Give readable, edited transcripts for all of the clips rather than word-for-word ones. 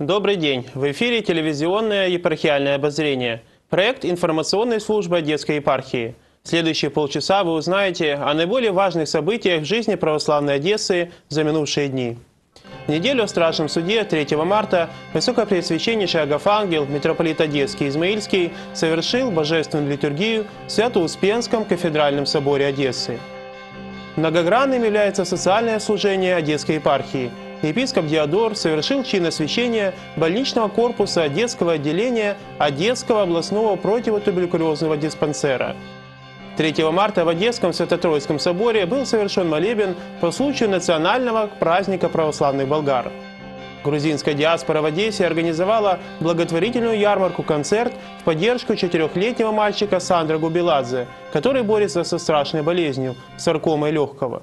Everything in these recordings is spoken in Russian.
Добрый день! В эфире телевизионное епархиальное обозрение. Проект информационной службы Одесской епархии. В следующие полчаса вы узнаете о наиболее важных событиях в жизни православной Одессы за минувшие дни. В неделю о Страшном суде 3 марта Высокопреосвященнейший Агафангел, митрополит Одесский и Измаильский, совершил божественную литургию в Свято-Успенском кафедральном соборе Одессы. Многогранным является социальное служение Одесской епархии. Епископ Диодор совершил чин освящения больничного корпуса Одесского отделения Одесского областного противотуберкулезного диспансера. 3 марта в Одесском Свято-Троицком соборе был совершен молебен по случаю национального праздника православных болгар. Грузинская диаспора в Одессе организовала благотворительную ярмарку-концерт в поддержку 4-летнего мальчика Сандра Губеладзе, который борется со страшной болезнью – саркомой легкого.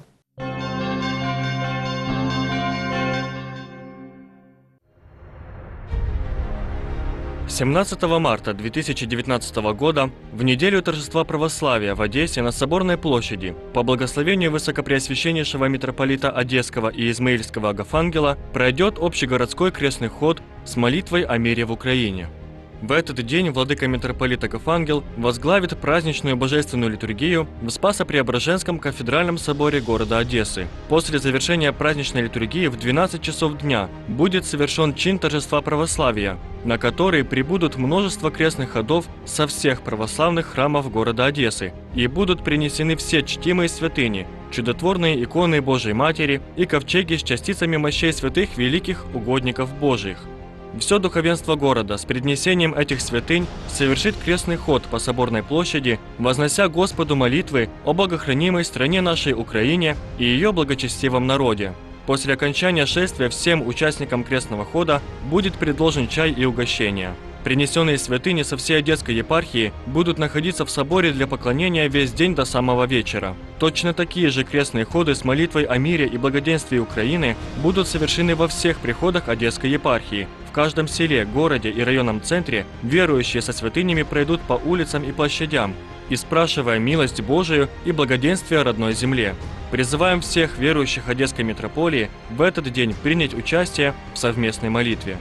С 17 марта 2019 года, в неделю торжества православия в Одессе на Соборной площади, по благословению Высокопреосвященнейшего митрополита Одесского и Измаильского Агафангела, пройдет общегородской крестный ход с молитвой о мире в Украине. В этот день владыка митрополит Агафангел возглавит праздничную божественную литургию в Спасо-Преображенском кафедральном соборе города Одессы. После завершения праздничной литургии в 12 часов дня будет совершен чин торжества православия, на который прибудут множество крестных ходов со всех православных храмов города Одессы и будут принесены все чтимые святыни, чудотворные иконы Божией Матери и ковчеги с частицами мощей святых великих угодников Божиих. Все духовенство города с преднесением этих святынь совершит крестный ход по Соборной площади, вознося Господу молитвы о богохранимой стране нашей Украине и ее благочестивом народе. После окончания шествия всем участникам крестного хода будет предложен чай и угощение. Принесенные святыни со всей Одесской епархии будут находиться в соборе для поклонения весь день до самого вечера. Точно такие же крестные ходы с молитвой о мире и благоденствии Украины будут совершены во всех приходах Одесской епархии. В каждом селе, городе и районном центре верующие со святынями пройдут по улицам и площадям, и спрашивая милость Божию и благоденствие родной земле. Призываем всех верующих Одесской митрополии в этот день принять участие в совместной молитве.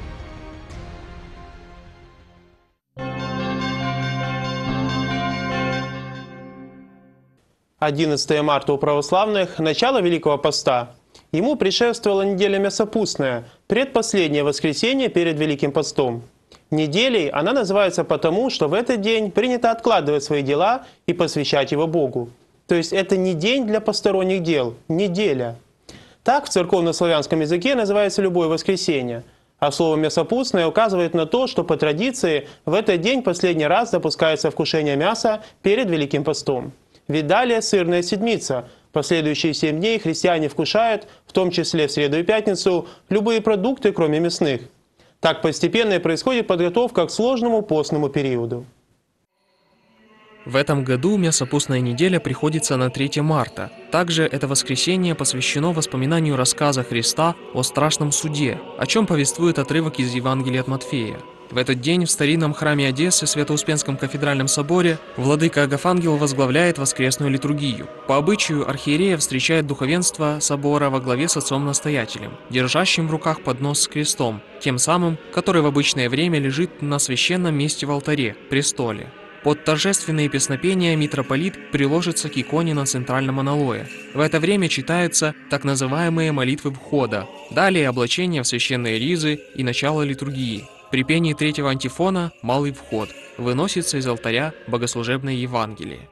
11 марта у православных – начало Великого Поста. Ему предшествовала неделя Мясопустная, предпоследнее воскресенье перед Великим Постом. Неделей она называется потому, что в этот день принято откладывать свои дела и посвящать его Богу. То есть это не день для посторонних дел, неделя. Так в церковно-славянском языке называется любое воскресенье. А слово «мясопустное» указывает на то, что по традиции в этот день последний раз допускается вкушение мяса перед Великим Постом. Ведь далее сырная седмица. Последующие 7 дней христиане вкушают, в том числе в среду и пятницу, любые продукты, кроме мясных. Так постепенно и происходит подготовка к сложному постному периоду. В этом году мясопустная неделя приходится на 3 марта. Также это воскресенье посвящено воспоминанию рассказа Христа о страшном суде, о чем повествует отрывок из Евангелия от Матфея. В этот день в старинном храме Одессы, Свято-Успенском кафедральном соборе, владыка Агафангел возглавляет воскресную литургию. По обычаю архиерея встречает духовенство собора во главе с отцом-настоятелем, держащим в руках поднос с крестом, тем самым, который в обычное время лежит на священном месте в алтаре, престоле. Под торжественные песнопения митрополит приложится к иконе на центральном аналое. В это время читаются так называемые молитвы входа, далее облачение в священные ризы и начало литургии. При пении 3-го антифона «Малый вход» выносится из алтаря богослужебное Евангелие.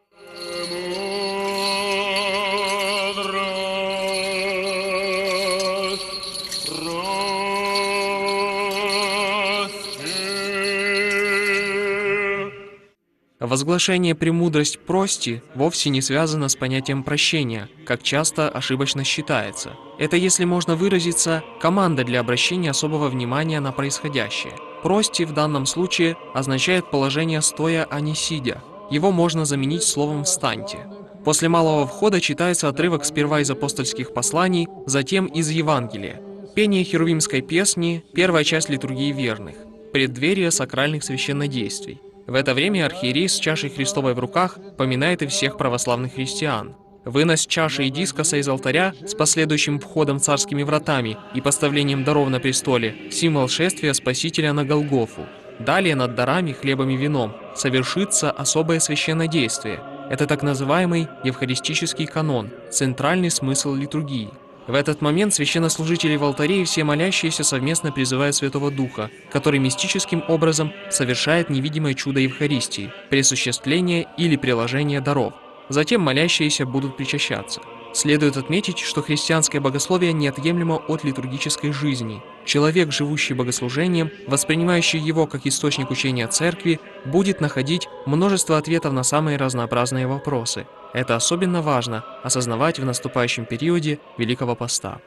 Возглашение «премудрость прости» вовсе не связано с понятием прощения, как часто ошибочно считается. Это, если можно выразиться, команда для обращения особого внимания на происходящее. «Прости» в данном случае означает положение стоя, а не сидя. Его можно заменить словом «встаньте». После малого входа читается отрывок сперва из апостольских посланий, затем из Евангелия. Пение херувимской песни – первая часть литургии верных, преддверие сакральных священнодействий. В это время архиерей с чашей Христовой в руках поминает и всех православных христиан. Вынос чаши и дискоса из алтаря с последующим входом царскими вратами и поставлением даров на престоле – символ шествия Спасителя на Голгофу. Далее над дарами, хлебом и вином совершится особое священное действие. Это так называемый евхаристический канон, центральный смысл литургии. В этот момент священнослужители в алтаре и все молящиеся совместно призывают Святого Духа, который мистическим образом совершает невидимое чудо Евхаристии, присуществление или приложение даров. Затем молящиеся будут причащаться. Следует отметить, что христианское богословие неотъемлемо от литургической жизни. Человек, живущий богослужением, воспринимающий его как источник учения Церкви, будет находить множество ответов на самые разнообразные вопросы. Это особенно важно осознавать в наступающем периоде Великого Поста.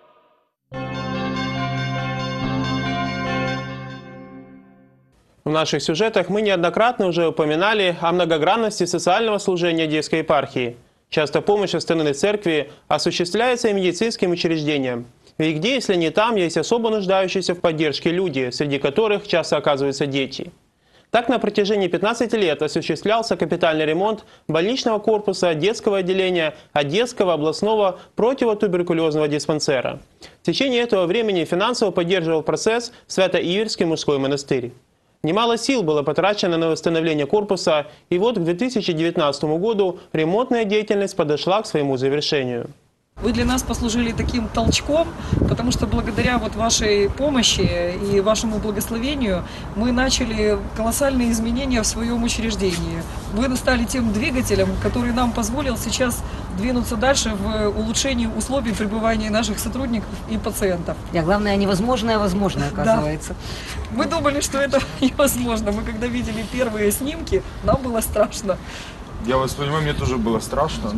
В наших сюжетах мы неоднократно уже упоминали о многогранности социального служения Одесской епархии. Часто помощь со стороны церкви осуществляется и медицинским учреждениям. Ведь где, если не там, есть особо нуждающиеся в поддержке люди, среди которых часто оказываются дети. Так, на протяжении 15 лет осуществлялся капитальный ремонт больничного корпуса детского отделения Одесского областного противотуберкулезного диспансера. В течение этого времени финансово поддерживал процесс Свято-Иверский мужской монастырь. Немало сил было потрачено на восстановление корпуса, и вот к 2019 году ремонтная деятельность подошла к своему завершению. Вы для нас послужили таким толчком, потому что благодаря вашей помощи и вашему благословению мы начали колоссальные изменения в своем учреждении. Вы стали тем двигателем, который нам позволил сейчас двинуться дальше в улучшении условий пребывания наших сотрудников и пациентов. Главное, невозможное возможно, оказывается. Да. Мы думали, что это невозможно. Мы когда видели первые снимки, нам было страшно. Я вас понимаю, мне тоже было страшно.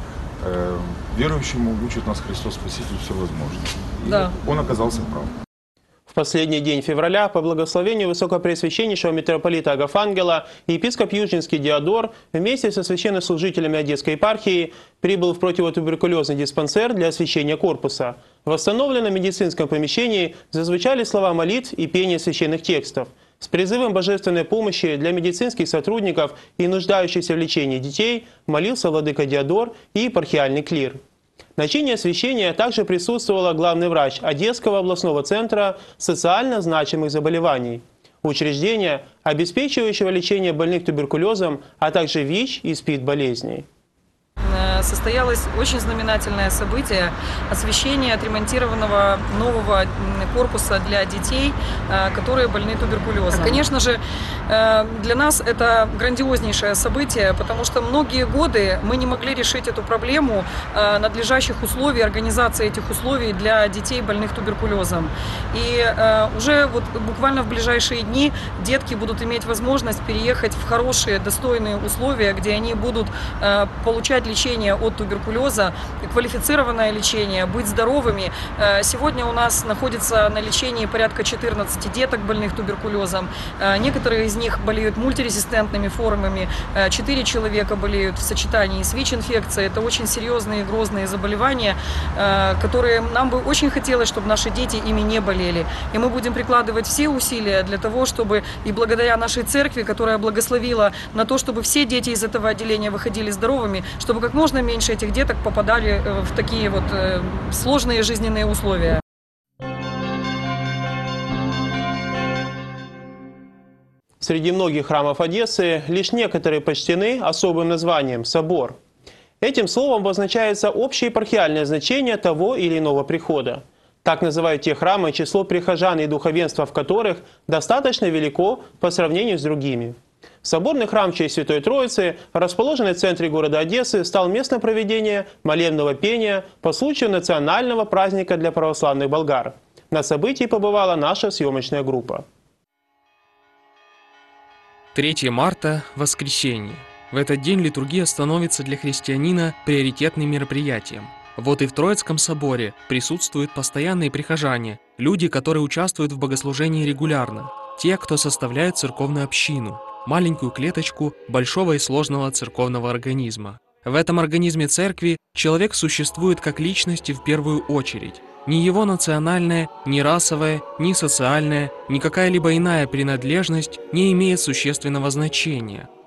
Верующему учит нас Христос Спаситель все возможно. И да. Он оказался прав. В последний день февраля по благословению Высокопреосвященнейшего митрополита Агафангела епископ Южинский Диодор вместе со священнослужителями Одесской епархии прибыл в противотуберкулезный диспансер для освящения корпуса. В восстановленном медицинском помещении зазвучали слова молитв и пение священных текстов. С призывом божественной помощи для медицинских сотрудников и нуждающихся в лечении детей молился владыка Диодор и епархиальный клир. На чине освящения также присутствовала главный врач Одесского областного центра социально значимых заболеваний, учреждения, обеспечивающего лечение больных туберкулезом, а также ВИЧ и СПИД-болезней. Состоялось очень знаменательное событие – освящение отремонтированного нового корпуса для детей, которые больны туберкулезом. Конечно же, для нас это грандиознейшее событие, потому что многие годы мы не могли решить эту проблему надлежащих условий, организации этих условий для детей, больных туберкулезом. И уже буквально в ближайшие дни детки будут иметь возможность переехать в хорошие, достойные условия, где они будут получать лечение от туберкулеза, квалифицированное лечение, быть здоровыми. Сегодня у нас находится на лечении порядка 14 деток, больных туберкулезом. Некоторые из них болеют мультирезистентными формами. 4 человека болеют в сочетании с ВИЧ-инфекцией. Это очень серьезные и грозные заболевания, которые нам бы очень хотелось, чтобы наши дети ими не болели. И мы будем прикладывать все усилия для того, чтобы и благодаря нашей церкви, которая благословила на то, чтобы все дети из этого отделения выходили здоровыми, чтобы как можно меньше этих деток попадали в такие сложные жизненные условия. Среди многих храмов Одессы лишь некоторые почтены особым названием «собор». Этим словом обозначается общеепархиальное значение того или иного прихода. Так называют те храмы, число прихожан и духовенства в которых достаточно велико по сравнению с другими. Соборный храм в честь Святой Троицы, расположенный в центре города Одессы, стал местом проведения молебного пения по случаю национального праздника для православных болгар. На событии побывала наша съемочная группа. 3 марта – воскресенье. В этот день литургия становится для христианина приоритетным мероприятием. Вот и в Троицком соборе присутствуют постоянные прихожане, люди, которые участвуют в богослужении регулярно, те, кто составляют церковную общину, маленькую клеточку большого и сложного церковного организма. В этом организме церкви человек существует как личность в первую очередь. Ни его национальная, ни расовая, ни социальная, ни какая-либо иная принадлежность не имеет существенного значения.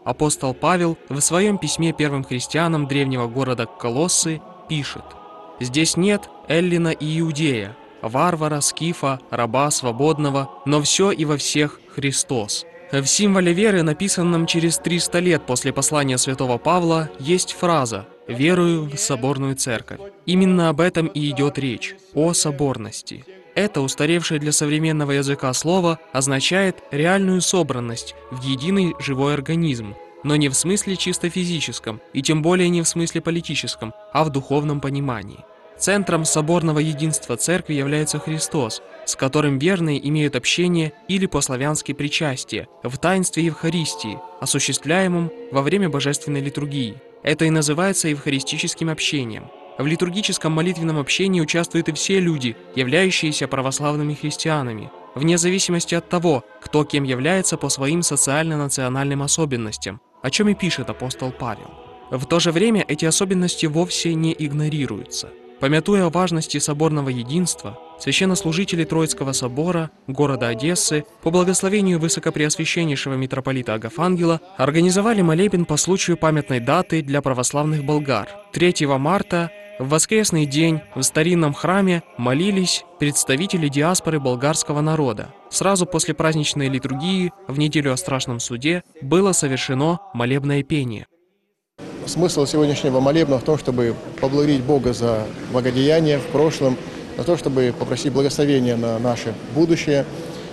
Апостол Павел в своем письме первым христианам древнего города Колоссы пишет: «Здесь нет эллина и иудея, варвара, скифа, раба, свободного, но все и во всех Христос». В символе веры, написанном через 300 лет после послания святого Павла, есть фраза «Верую в соборную церковь». Именно об этом и идет речь, о соборности. Это устаревшее для современного языка слово означает реальную собранность в единый живой организм, но не в смысле чисто физическом, и тем более не в смысле политическом, а в духовном понимании. Центром соборного единства Церкви является Христос, с которым верные имеют общение или по-славянски причастие в таинстве Евхаристии, осуществляемом во время божественной литургии. Это и называется евхаристическим общением. В литургическом молитвенном общении участвуют и все люди, являющиеся православными христианами, вне зависимости от того, кто кем является по своим социально-национальным особенностям, о чем и пишет апостол Павел. В то же время эти особенности вовсе не игнорируются. Помятуя о важности соборного единства, священнослужители Троицкого собора города Одессы по благословению высокопреосвященнейшего митрополита Агафангела организовали молебен по случаю памятной даты для православных болгар. 3 марта в воскресный день в старинном храме молились представители диаспоры болгарского народа. Сразу после праздничной литургии в неделю о Страшном суде было совершено молебное пение. Смысл сегодняшнего молебна в том, чтобы поблагодарить Бога за благодеяние в прошлом, за то, чтобы попросить благословения на наше будущее.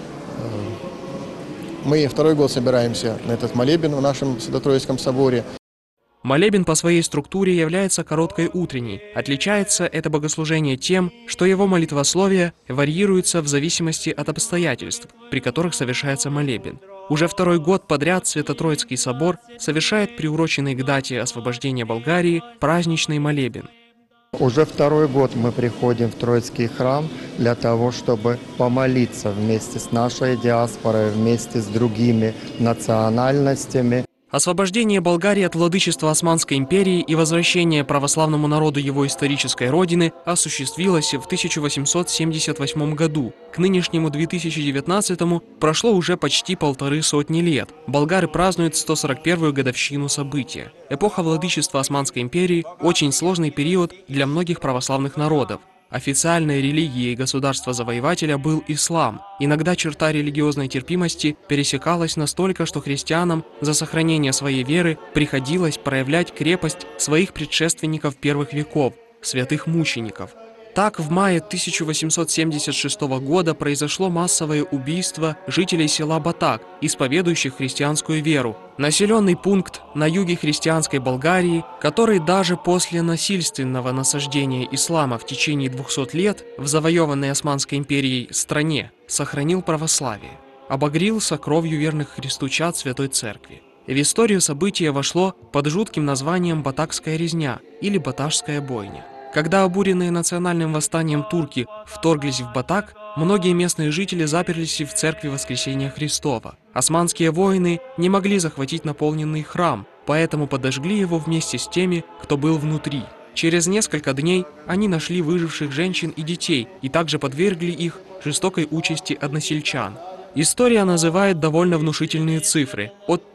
Мы второй год собираемся на этот молебен в нашем Свято-Троицком соборе. Молебен по своей структуре является короткой утренней. Отличается это богослужение тем, что его молитвословие варьируется в зависимости от обстоятельств, при которых совершается молебен. Уже второй год подряд Свято-Троицкий собор совершает приуроченный к дате освобождения Болгарии праздничный молебен. Уже второй год мы приходим в Троицкий храм для того, чтобы помолиться вместе с нашей диаспорой, вместе с другими национальностями. Освобождение Болгарии от владычества Османской империи и возвращение православному народу его исторической родины осуществилось в 1878 году. К нынешнему 2019 прошло уже почти 150 лет. Болгары празднуют 141-ю годовщину события. Эпоха владычества Османской империи – очень сложный период для многих православных народов. Официальной религией государства-завоевателя был ислам. Иногда черта религиозной терпимости пересекалась настолько, что христианам за сохранение своей веры приходилось проявлять крепость своих предшественников первых веков, святых мучеников. Так, в мае 1876 года произошло массовое убийство жителей села Батак, исповедующих христианскую веру. Населенный пункт на юге христианской Болгарии, который даже после насильственного насаждения ислама в течение 200 лет в завоеванной Османской империей стране сохранил православие, обогрелся кровью верных Христу чад Святой Церкви. В историю события вошло под жутким названием «Батакская резня» или «Баташская бойня». Когда обуренные национальным восстанием турки вторглись в Батак, многие местные жители заперлись в церкви Воскресения Христова. Османские воины не могли захватить наполненный храм, поэтому подожгли его вместе с теми, кто был внутри. Через несколько дней они нашли выживших женщин и детей и также подвергли их жестокой участи односельчан. История называет довольно внушительные цифры – от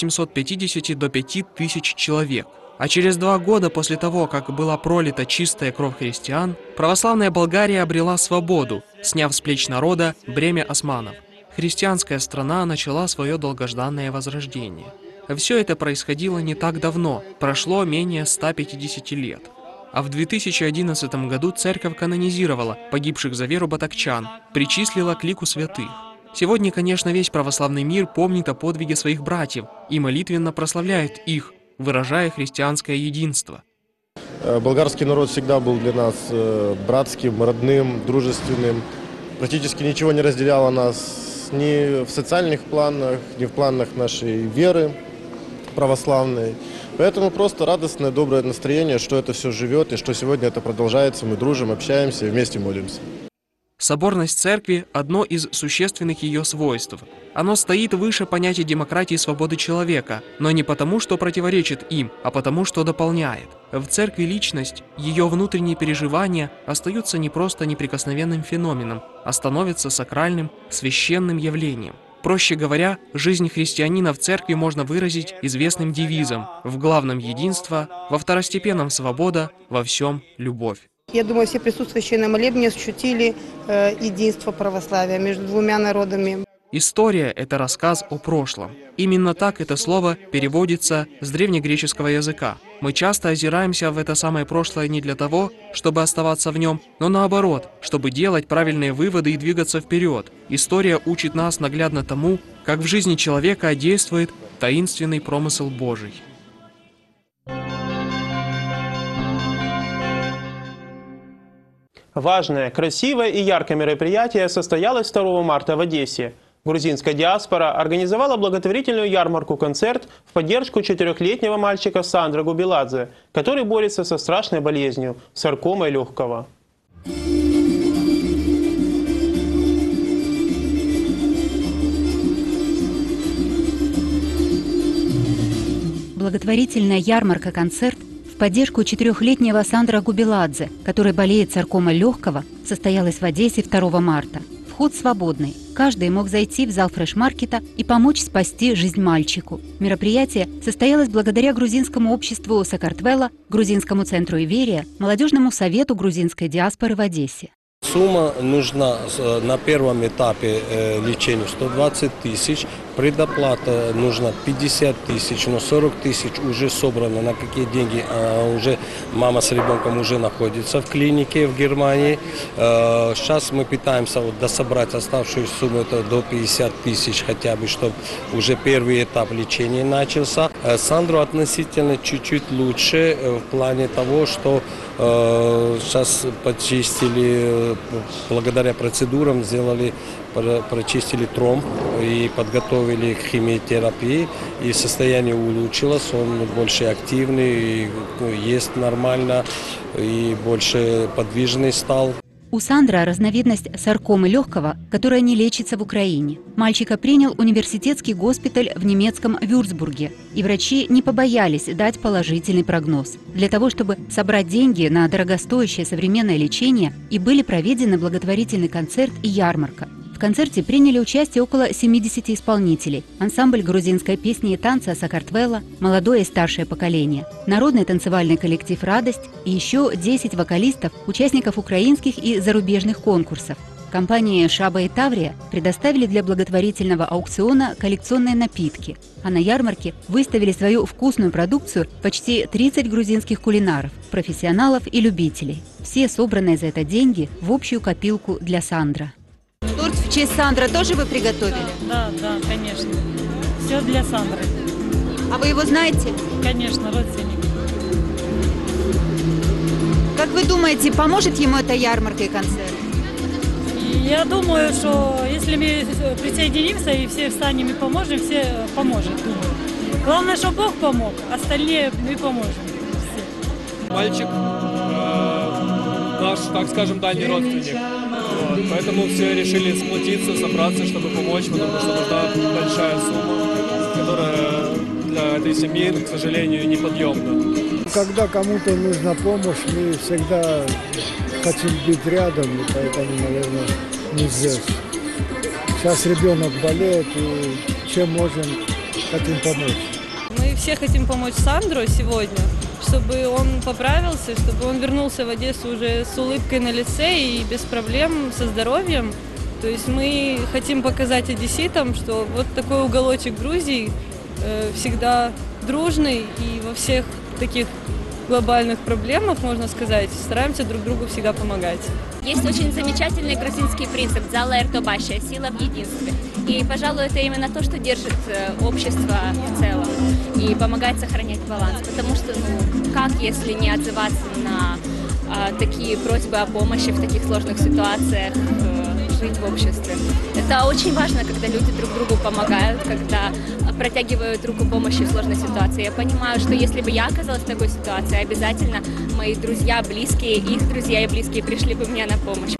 1750 до 5000 человек. А через 2 года после того, как была пролита чистая кровь христиан, православная Болгария обрела свободу, сняв с плеч народа бремя османов. Христианская страна начала свое долгожданное возрождение. Все это происходило не так давно, прошло менее 150 лет. А в 2011 году церковь канонизировала погибших за веру батакчан, причислила к лику святых. Сегодня, конечно, весь православный мир помнит о подвиге своих братьев и молитвенно прославляет их, выражая христианское единство. Болгарский народ всегда был для нас братским, родным, дружественным. Практически ничего не разделяло нас ни в социальных планах, ни в планах нашей веры православной. Поэтому просто радостное, доброе настроение, что это все живет и что сегодня это продолжается. Мы дружим, общаемся и вместе молимся. Соборность церкви – одно из существенных ее свойств. Оно стоит выше понятия демократии и свободы человека, но не потому, что противоречит им, а потому, что дополняет. В церкви личность, ее внутренние переживания остаются не просто неприкосновенным феноменом, а становятся сакральным, священным явлением. Проще говоря, жизнь христианина в церкви можно выразить известным девизом: в главном единство, во второстепенном свобода, во всем любовь. Я думаю, все присутствующие на молебне ощутили единство православия между двумя народами. История – это рассказ о прошлом. Именно так это слово переводится с древнегреческого языка. Мы часто озираемся в это самое прошлое не для того, чтобы оставаться в нем, но наоборот, чтобы делать правильные выводы и двигаться вперед. История учит нас наглядно тому, как в жизни человека действует таинственный промысел Божий. Важное, красивое и яркое мероприятие состоялось 2 марта в Одессе. Грузинская диаспора организовала благотворительную ярмарку-концерт в поддержку 4-летнего мальчика Сандра Губеладзе, который борется со страшной болезнью – саркомой легкого. Благотворительная ярмарка-концерт в поддержку 4-летнего Сандра Губеладзе, который болеет саркомой легкого, состоялась в Одессе 2 марта. Вход свободный. Каждый мог зайти в зал фреш-маркета и помочь спасти жизнь мальчику. Мероприятие состоялось благодаря грузинскому обществу Сакартвела, грузинскому центру Иверия, молодежному совету грузинской диаспоры в Одессе. Сумма нужна на первом этапе лечения 120 тысяч, предоплата нужна 50 тысяч, но 40 тысяч уже собрано. На какие деньги? Уже мама с ребенком уже находится в клинике в Германии. Сейчас мы пытаемся дособрать оставшуюся сумму, это до 50 тысяч хотя бы, чтобы уже первый этап лечения начался. Сандру относительно чуть-чуть лучше в плане того, что сейчас почистили, благодаря процедурам прочистили тромб и подготовили к химиотерапии, и состояние улучшилось, он больше активный, ест нормально и больше подвижный стал. У Сандра разновидность саркомы легкого, которая не лечится в Украине. Мальчика принял университетский госпиталь в немецком Вюрцбурге, и врачи не побоялись дать положительный прогноз. Для того, чтобы собрать деньги на дорогостоящее современное лечение, и были проведены благотворительный концерт и ярмарка. В концерте приняли участие около 70 исполнителей, ансамбль грузинской песни и танца Сакартвела, молодое и старшее поколение, народный танцевальный коллектив «Радость» и еще 10 вокалистов, участников украинских и зарубежных конкурсов. Компании «Шаба» и «Таврия» предоставили для благотворительного аукциона коллекционные напитки, а на ярмарке выставили свою вкусную продукцию почти 30 грузинских кулинаров, профессионалов и любителей. Все собранные за это деньги в общую копилку для Сандра. Торт в честь Сандра тоже вы приготовили? Да, конечно. Все для Сандры. А вы его знаете? Конечно, родственник. Как вы думаете, поможет ему эта ярмарка и концерт? Я думаю, что если мы присоединимся и все встанем и поможем, все поможет, думаю. Главное, чтобы Бог помог, остальные мы поможем. Все. Мальчик наш, так скажем, дальний родственник. Вот. Поэтому все решили сплотиться, собраться, чтобы помочь, потому что нужна большая сумма, которая для этой семьи, к сожалению, неподъемна. Когда кому-то нужна помощь, мы всегда хотим быть рядом, и поэтому, наверное, не здесь. Сейчас ребенок болеет, и чем можем, хотим помочь. Мы все хотим помочь Сандру сегодня, чтобы он поправился, чтобы он вернулся в Одессу уже с улыбкой на лице и без проблем со здоровьем. То есть мы хотим показать одесситам, что вот такой уголочек Грузии всегда дружный, и во всех таких глобальных проблемах, можно сказать, стараемся друг другу всегда помогать. Есть очень замечательный грузинский принцип «Дзала эртобашия» – сила в единстве. И, пожалуй, это именно то, что держит общество в целом и помогает сохранять баланс. Потому что, как, если не отзываться на такие просьбы о помощи в таких сложных ситуациях, жить в обществе. Это очень важно, когда люди друг другу помогают, когда протягивают руку помощи в сложной ситуации. Я понимаю, что если бы я оказалась в такой ситуации, обязательно мои друзья, близкие, их друзья и близкие пришли бы мне на помощь.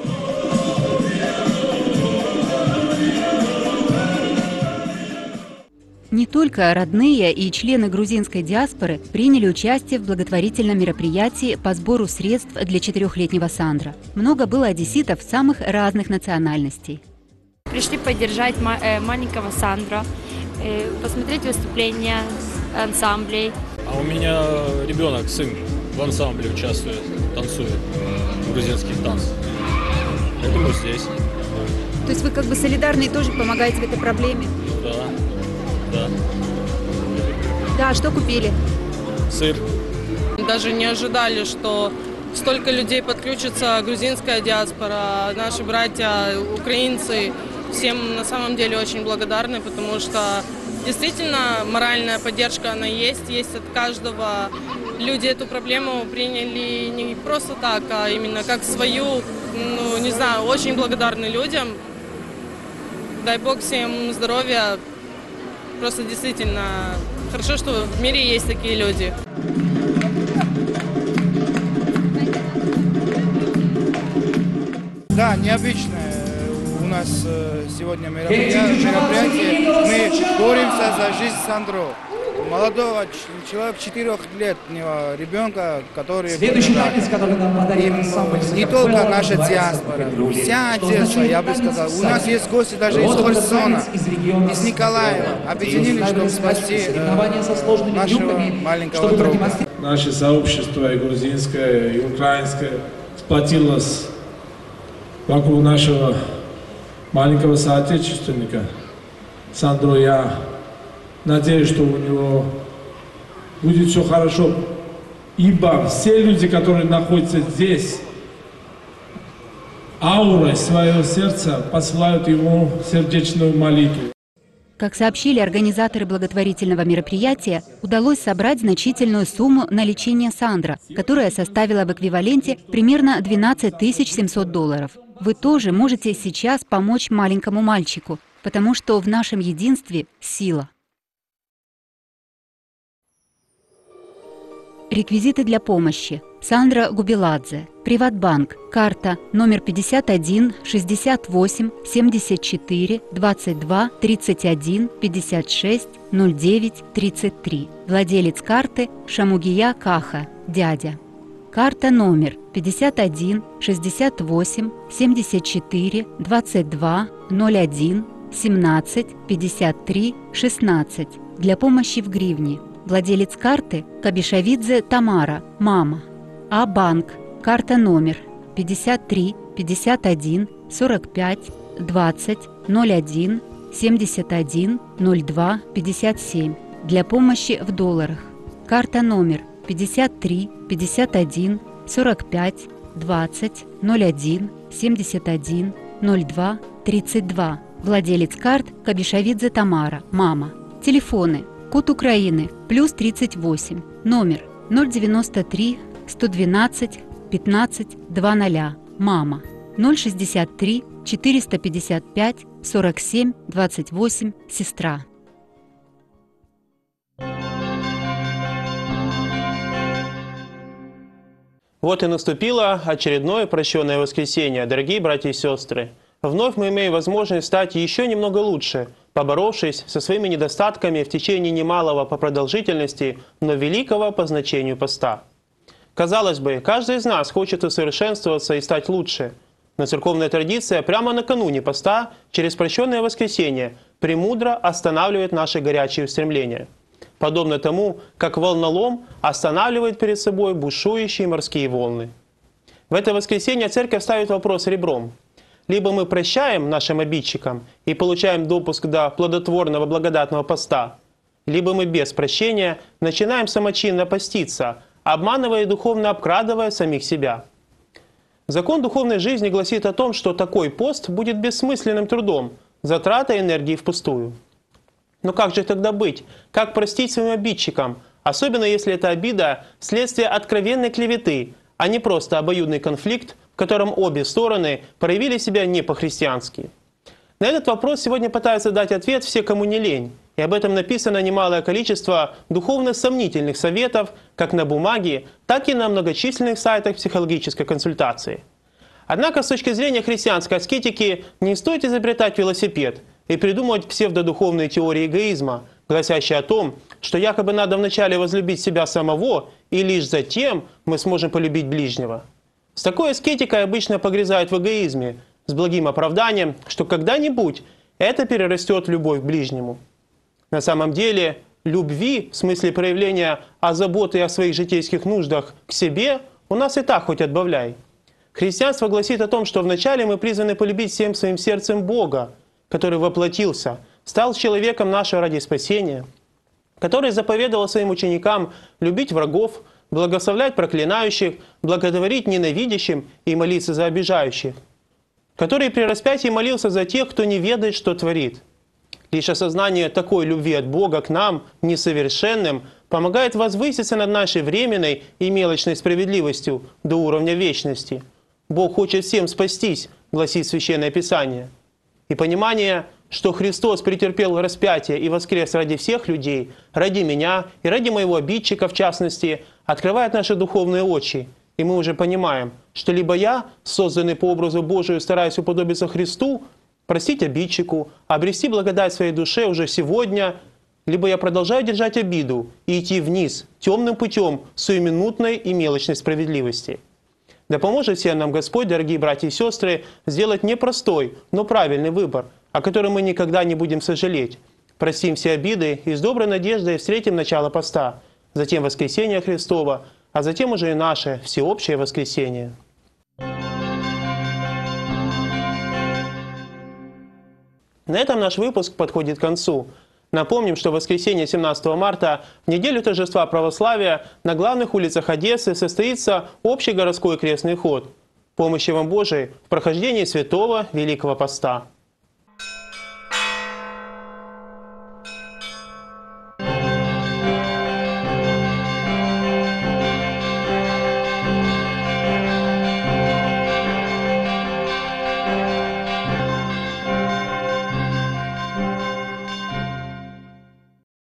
Не только родные и члены грузинской диаспоры приняли участие в благотворительном мероприятии по сбору средств для 4-летнего Сандра. Много было одесситов самых разных национальностей. Пришли поддержать маленького Сандро, посмотреть выступления ансамблей. А у меня ребенок, сын, в ансамбле участвует, танцует грузинских танцев. Поэтому здесь. То есть вы как бы солидарны и тоже помогаете в этой проблеме? Да, да. Да, что купили? Сыр. Даже не ожидали, что столько людей подключится, грузинская диаспора, наши братья, украинцы. Всем на самом деле очень благодарны, потому что действительно моральная поддержка, она есть от каждого. Люди эту проблему приняли не просто так, а именно как свою, не знаю, очень благодарны людям. Дай Бог всем здоровья. Просто действительно хорошо, что в мире есть такие люди. Да, необычное у нас сегодня мероприятие. Мы боремся за жизнь Сандро, молодого человека, 4-летнего ребенка, который... Следующий танец, который нам подарил ансамбль. Не только наша диаспора, вся Одесса, я бы сказал. У нас есть гости даже из Херсона, из Николаева. Объединились, чтобы спасти нашего маленького друга. Наше сообщество, и грузинское, и украинское, сплотилось вокруг нашего маленького соотечественника Сандро. Я надеюсь, что у него будет все хорошо, ибо все люди, которые находятся здесь, аурой своего сердца посылают ему сердечную молитву. Как сообщили организаторы благотворительного мероприятия, удалось собрать значительную сумму на лечение Сандро, которая составила в эквиваленте примерно $12 700. Вы тоже можете сейчас помочь маленькому мальчику, потому что в нашем единстве сила. Реквизиты для помощи. Сандра Губеладзе. Приватбанк. Карта номер 51 68 74 22 31 56 09 33. Владелец карты Шамугия Каха, дядя. Карта номер 51 68 74 22 01 17 53 16. Для помощи в гривне. Владелец карты Кабишавидзе Тамара, мама. А-банк. Карта номер 53 51 45 20 01 71 02 57. Для помощи в долларах. Карта номер 53 51 45 20 01 71 02 32. Владелец карт Кабишавидзе Тамара, мама. Телефоны. Код Украины +38, номер 093 112 15 00, мама. 063 455 47 28, сестра. Вот и наступило очередное прощенное воскресенье, дорогие братья и сестры. Вновь мы имеем возможность стать еще немного лучше, поборовшись со своими недостатками в течение немалого по продолжительности, но великого по значению поста. Казалось бы, каждый из нас хочет усовершенствоваться и стать лучше, но церковная традиция прямо накануне поста, через прощенное воскресенье, премудро останавливает наши горячие устремления. Подобно тому, как волнолом останавливает перед собой бушующие морские волны. В это воскресенье церковь ставит вопрос ребром. Либо мы прощаем нашим обидчикам и получаем допуск до плодотворного благодатного поста, либо мы без прощения начинаем самочинно поститься, обманывая и духовно обкрадывая самих себя. Закон духовной жизни гласит о том, что такой пост будет бессмысленным трудом, затратой энергии впустую. Но как же тогда быть? Как простить своим обидчикам, особенно если эта обида – следствие откровенной клеветы, а не просто обоюдный конфликт, в котором обе стороны проявили себя не по-христиански? На этот вопрос сегодня пытаются дать ответ все, кому не лень. И об этом написано немалое количество духовно сомнительных советов как на бумаге, так и на многочисленных сайтах психологической консультации. Однако с точки зрения христианской аскетики не стоит изобретать велосипед и придумывать псевдодуховные теории эгоизма, гласящие о том, что якобы надо вначале возлюбить себя самого, и лишь затем мы сможем полюбить ближнего. С такой аскетикой обычно погрязают в эгоизме, с благим оправданием, что когда-нибудь это перерастет в любовь к ближнему. На самом деле, любви, в смысле проявления заботы о своих житейских нуждах к себе, у нас и так хоть отбавляй. Христианство гласит о том, что вначале мы призваны полюбить всем своим сердцем Бога, который воплотился, стал человеком нашего ради спасения, который заповедовал своим ученикам любить врагов, благословлять проклинающих, благотворить ненавидящим и молиться за обижающих, который при распятии молился за тех, кто не ведает, что творит. Лишь осознание такой любви от Бога к нам, несовершенным, помогает возвыситься над нашей временной и мелочной справедливостью до уровня вечности. Бог хочет всем спастись, гласит Священное Писание. И понимание, что Христос претерпел распятие и воскрес ради всех людей, ради меня и ради моего обидчика в частности, открывает наши духовные очи. И мы уже понимаем, что либо я, созданный по образу Божию, стараюсь уподобиться Христу, простить обидчику, обрести благодать своей душе уже сегодня, либо я продолжаю держать обиду и идти вниз, темным путем сиюминутной и мелочной справедливости. Да поможет всем нам Господь, дорогие братья и сестры, сделать не простой, но правильный выбор, о котором мы никогда не будем сожалеть. Простим все обиды и с доброй надеждой встретим начало поста, затем воскресение Христова, а затем уже и наше всеобщее воскресение. На этом наш выпуск подходит к концу. Напомним, что в воскресенье 17 марта, в неделю торжества православия, на главных улицах Одессы состоится общий городской крестный ход. Помощи вам Божией в прохождении святого Великого Поста.